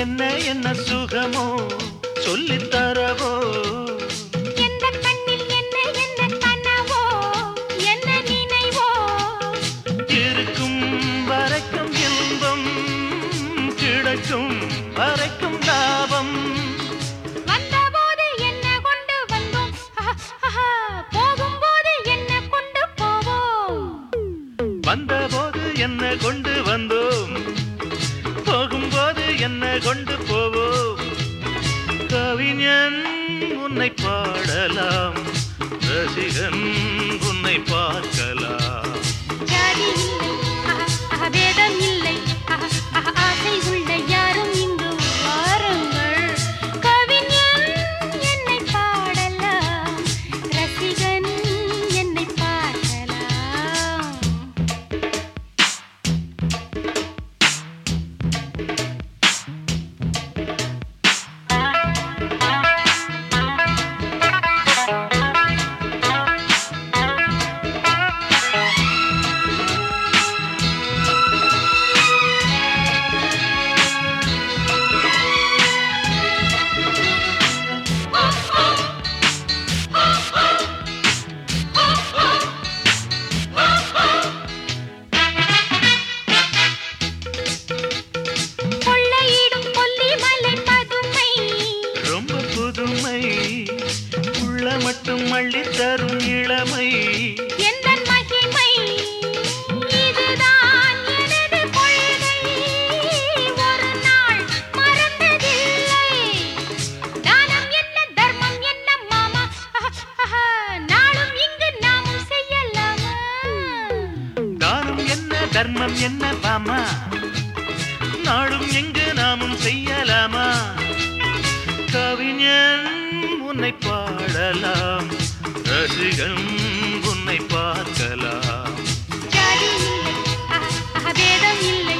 என்ன என்ன சுகமோ சொல்லித் தரவோ எந்த கண்ணில் என்ன என்ன கனவோ என்ன நினைவோ இருக்கும் வரைக்கும் இன்பம் கிடைக்கும் வரைக்கும் லாபம் வந்தபோது என்ன கொண்டு வந்தோம் போகும்போது என்ன கொண்டு போவோம் வந்தபோது என்ன கொண்டு வந்தோம் போகும்போது என்ன கொண்டு போவோம் கவிஞன் உன்னை பாடலாம் ரசிகன் உன்னை பார்க்கலாம் ஜாதி இல்லை வேதம் இல்லை ஆசை உள்ள யாரும் இங்கு வாருங்கள் கவிஞன் என்னை பாடலாம் ரசிகன் என்னை பார்க்கலாம் கொள்ளையிடும் கொல்லிமலை பதுமை ரொம்ப புதுமை உள்ள மட்டும் அள்ளித் தரும் இளமை எந்தன் மகிமை இதுதான் எனது கொள்கை ஒரு நாள் மறந்ததில்லை தானம் என்ன தர்மம் என்ன மாமா நாளும் இங்கு நாமும் செய்யலாமா தானம் என்ன தர்மம் என்ன பாமா நாடும் எங்கு நாமும் செய்யலாமா கவிஞன் உன்னை பாடலாம் ரசிகன் உன்னை பார்க்கலாம் ஜாதி இல்லை வேதம் இல்லை